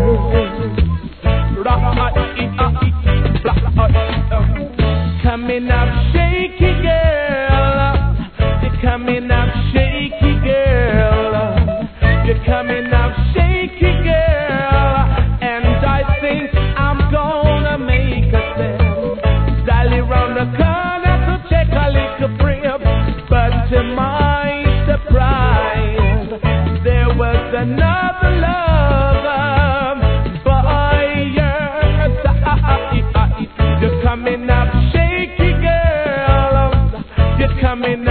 Coming up shaky girl, you're coming up shaky girl, you're coming up shaky girl, and I think I'm gonna make a step, sally round the corner to take a little trip, but to my surprise, there was another lover, boy, you're coming up shaky girl, you're coming